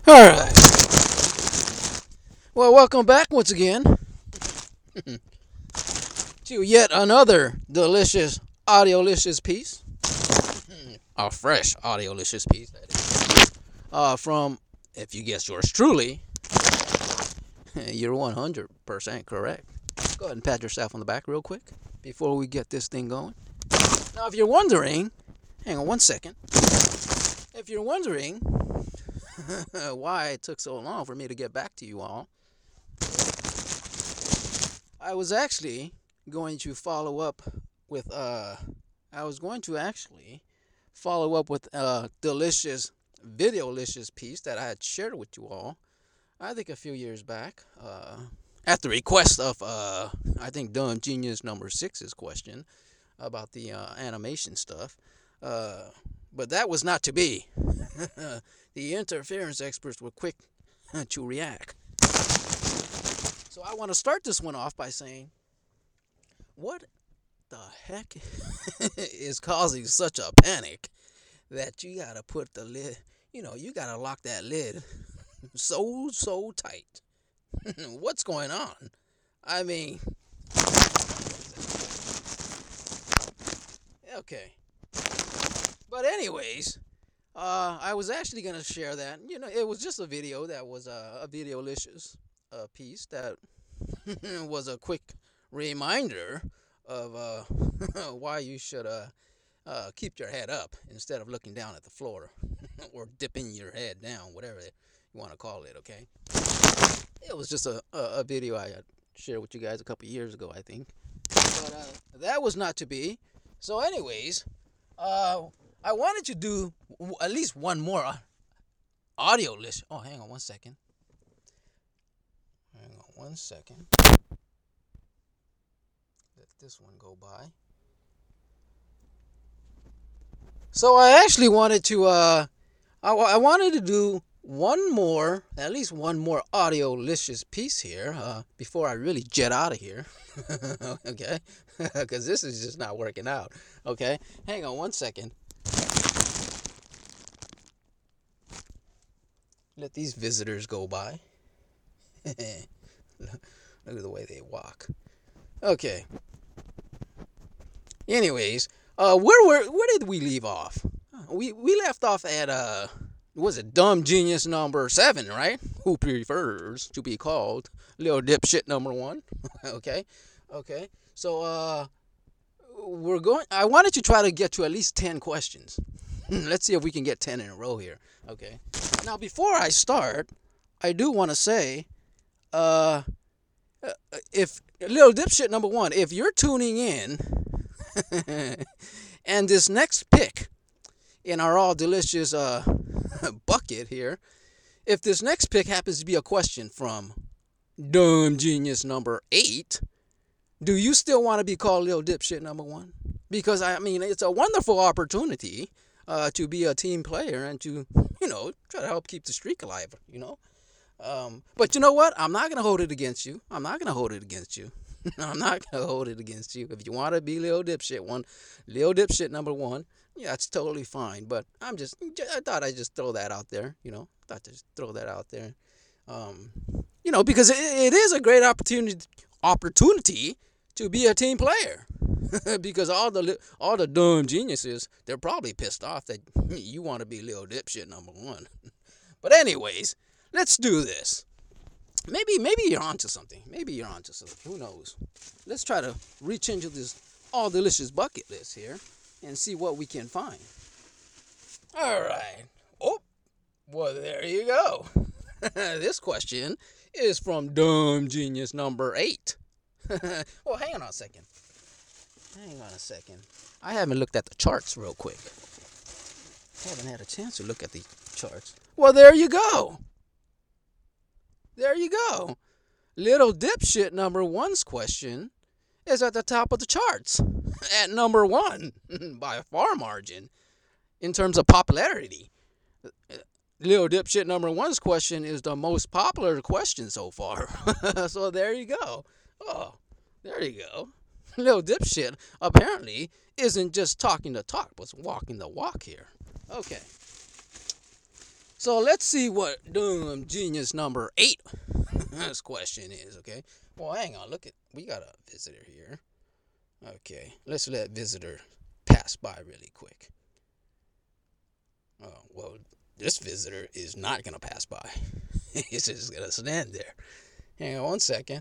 All right. Well, welcome back once again to yet another delicious audiolicious piece. A fresh audiolicious piece, that is. From, if you guess yours truly, you're 100% correct. Go ahead and pat yourself on the back real quick before we get this thing going. Now, if you're wondering, hang on one second. If you're wondering why it took so long for me to get back to you all, I was actually going to follow up with a delicious videolicious piece that I had shared with you all, I think a few years back, at the request of I think Dumb Genius number 6's question about the animation stuff. But that was not to be. The interference experts were quick to react. So I want to start this one off by saying, what the heck is causing such a panic that you gotta put the lid, you gotta lock that lid so tight? What's going on? I mean, okay. But anyways, I was actually gonna share that. It was just a video that was a videolicious piece that was a quick reminder of why you should keep your head up instead of looking down at the floor or dipping your head down, whatever you want to call it. Okay, it was just a video I had shared with you guys a couple years ago, I think. But that was not to be. So, anyways, I wanted to do at least one more audio list. Oh, hang on one second. Let this one go by. So I actually wanted to I wanted to do at least one more audio-licious piece here before I really jet out of here. Okay? Because this is just not working out. Okay? Hang on one second. Let these visitors go by. Look at the way they walk. Okay. Anyways, where did we leave off? We left off at was it Dumb Genius number 7, right? Who prefers to be called Little Dipshit number 1? Okay. So I wanted to try to get to at least 10 questions. Let's see if we can get 10 in a row here. Okay. Now before I start, I do want to say if Little Dipshit number 1, if you're tuning in and this next pick in our all delicious bucket here, if this next pick happens to be a question from Dumb Genius number 8, do you still want to be called Little Dipshit number 1? Because I mean, it's a wonderful opportunity to be a team player and to try to help keep the streak alive. But you know what? I'm not gonna hold it against you. I'm not gonna hold it against you. If you want to be Little Dipshit number 1, yeah, it's totally fine. But I thought I'd just throw that out there. Because it is a great opportunity to be a team player. Because all the dumb geniuses, they're probably pissed off that you want to be Little Dipshit number 1. But anyways, let's do this. Maybe you're onto something. Who knows? Let's try to reach into this all delicious bucket list here and see what we can find. All right. Oh, well, there you go. This question is from Dumb Genius number 8. Well, hang on a second. I haven't looked at the charts real quick. I haven't had a chance to look at the charts. Well, there you go. Little Dipshit number 1's question is at the top of the charts at number 1 by a far margin in terms of popularity. Little Dipshit number 1's question is the most popular question so far. So there you go. Oh, there you go. Little Dipshit apparently isn't just talking the talk, but walking the walk here. Okay. So let's see what dumb genius number 8 this question is, okay? Well, hang on. Look at, we got a visitor here. Okay, let's let visitor pass by really quick. Oh, well, this visitor is not going to pass by. He's just going to stand there. Hang on one second.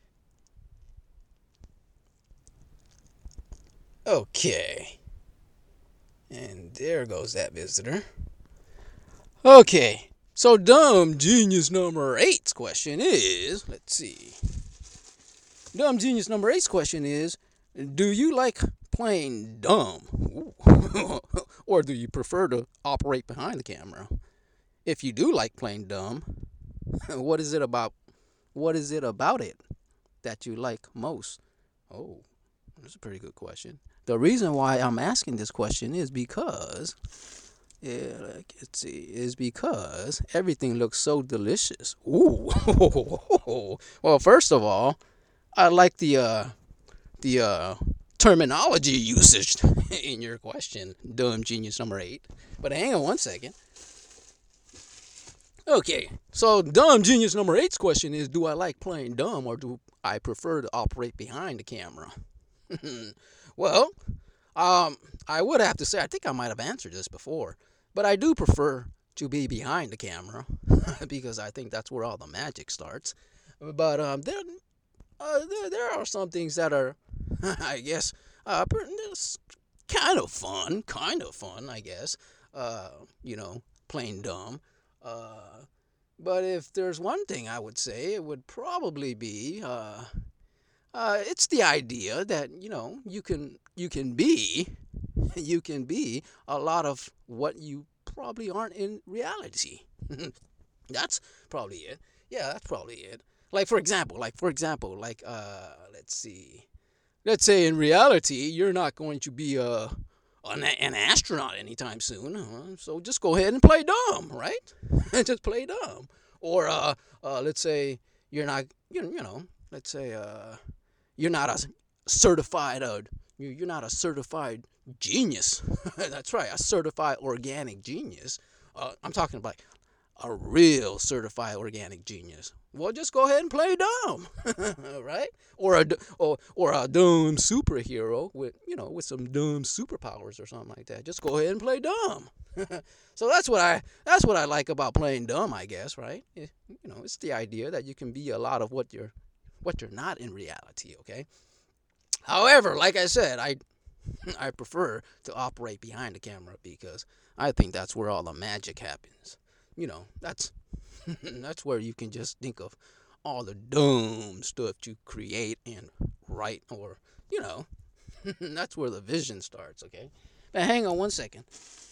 Okay. And there goes that visitor. Okay. So dumb genius number 8's question is, let's see. Dumb genius number 8's question is, do you like playing dumb? Or do you prefer to operate behind the camera? If you do like playing dumb, what is it about it that you like most? Oh, that's a pretty good question. The reason why I'm asking this question is because, because everything looks so delicious. Ooh. Well, first of all, I like the terminology usage in your question, dumb genius number 8. But hang on one second. Okay, so dumb genius number 8's question is, do I like playing dumb or do I prefer to operate behind the camera? Well, I would have to say, I think I might have answered this before, but I do prefer to be behind the camera because I think that's where all the magic starts. But there are some things that are, I guess, kind of fun, I guess. Playing dumb. But if there's one thing I would say, it would probably be, it's the idea that you can be a lot of what you probably aren't in reality. That's probably it. Yeah, that's probably it. Like for example, let's say in reality you're not going to be an astronaut anytime soon. So just go ahead and play dumb, right? Just play dumb. Or let's say you're not, let's say you're not a certified you're not a certified genius. That's right, a certified organic genius. I'm talking about a real certified organic genius. Well, just go ahead and play dumb, right? Or a dumb superhero with some dumb superpowers or something like that. Just go ahead and play dumb. So that's what I like about playing dumb, I guess, right? It's the idea that you can be a lot of what you're not in reality. Okay. However, like I said, I prefer to operate behind the camera because I think that's where all the magic happens. That's that's where you can just think of all the dumb stuff to create and write, or that's where the vision starts. Okay, but hang on one second.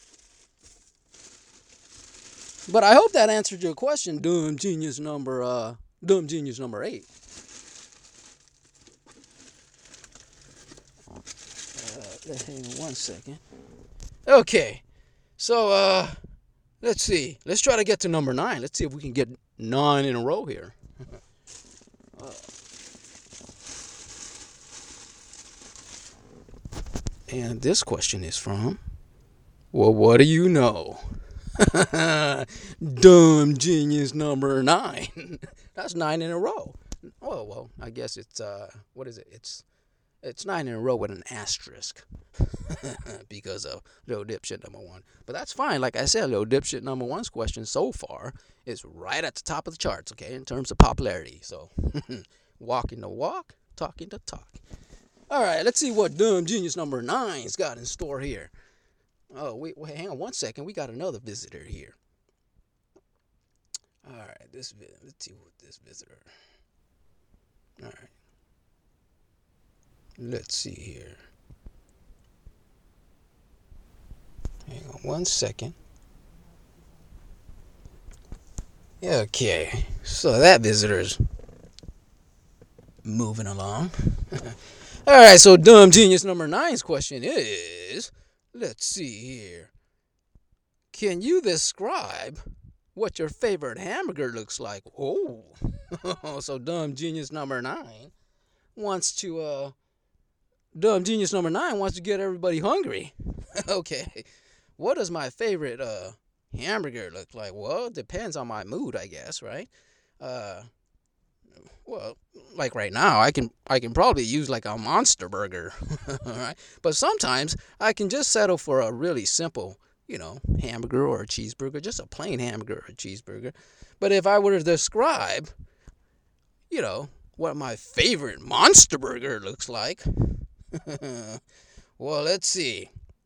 But I hope that answered your question, dumb genius number 8. Hang on one second. Okay, so let's see. Let's try to get to number 9. Let's see if we can get 9 in a row here. And this question is from, well, what do you know? Dumb genius number 9. That's 9 in a row. Oh, well, I guess it's, what is it? It's 9 in a row with an asterisk because of Little Dipshit number 1. But that's fine. Like I said, Little Dipshit number 1's question so far is right at the top of the charts, okay, in terms of popularity. So, walking the walk, talking the talk. All right, let's see what dumb genius number 9's got in store here. Oh, wait, hang on one second. We got another visitor here. All right, let's see what this visitor. All right. Let's see here. Hang on one second. Okay, so that visitor's moving along. All right, so dumb genius number 9's question is, let's see here. Can you describe what your favorite hamburger looks like? Oh, so dumb genius number 9 wants to Dumb genius number 9 wants to get everybody hungry. Okay. What is my favorite hamburger look like? Well, it depends on my mood, I guess, right? Uh, well, like right now, I can probably use like a monster burger, all right? But sometimes I can just settle for a really simple, hamburger or a cheeseburger, just a plain hamburger or a cheeseburger. But if I were to describe, what my favorite monster burger looks like, well, let's see.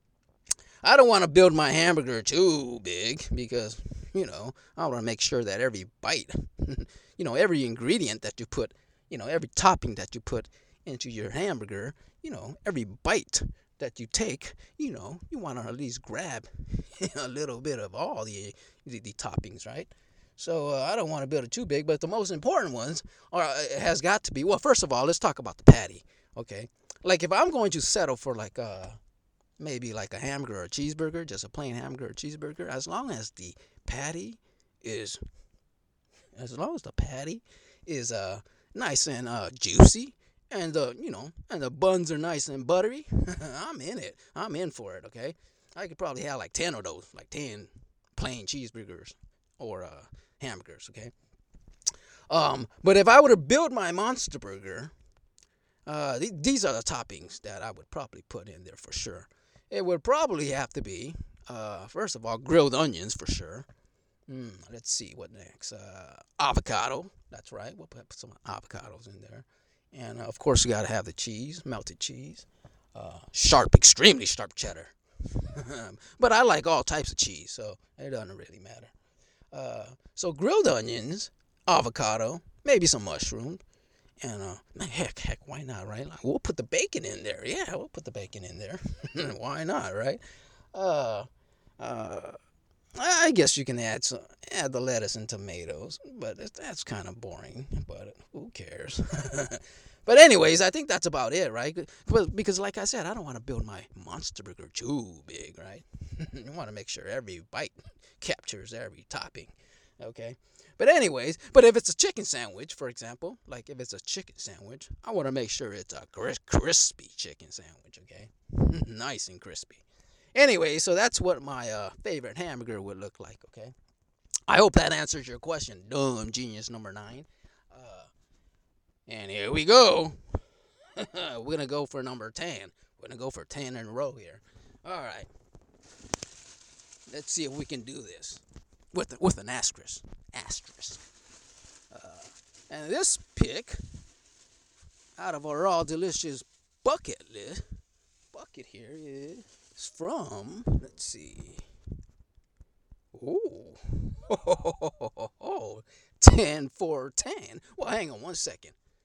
I don't want to build my hamburger too big because, I want to make sure that every bite, every ingredient that you put, every topping that you put into your hamburger, every bite that you take, you want to at least grab a little bit of all the toppings, right? So I don't want to build it too big, but the most important ones has got to be, well, first of all, let's talk about the patty, okay? Like if I'm going to settle for like maybe like a hamburger or a cheeseburger, just a plain hamburger or cheeseburger, patty is, as long as the patty is nice and juicy, and the buns are nice and buttery, I'm in it. I'm in for it. Okay, I could probably have like 10 of those, like 10 plain cheeseburgers or hamburgers. Okay. But if I were to build my monster burger, these are the toppings that I would probably put in there for sure. It would probably have to be, first of all, grilled onions for sure. Let's see what next. Avocado. That's right. We'll put some avocados in there, and of course you gotta have the cheese, melted cheese, sharp, extremely sharp cheddar. But I like all types of cheese, so it doesn't really matter. So grilled onions, avocado, maybe some mushrooms, and heck, why not, right? Like, we'll put the bacon in there. Yeah, we'll put the bacon in there. Why not, right? Uh, uh, I guess you can add the lettuce and tomatoes, but that's kind of boring. But who cares? But anyways, I think that's about it, right? Because like I said, I don't want to build my monster burger too big, right? You want to make sure every bite captures every topping, okay? But anyways, if it's a chicken sandwich, for example, like if it's a chicken sandwich, I want to make sure it's a crispy chicken sandwich, okay? Nice and crispy. Anyway, so that's what my favorite hamburger would look like, okay? I hope that answers your question, dumb genius number 9. And here we go. We're going to go for number 10. We're going to go for 10 in a row here. All right. Let's see if we can do this with an asterisk. And this pick out of our all delicious bucket here is from, let's see. Oh, 10 for 10. Well, hang on one second.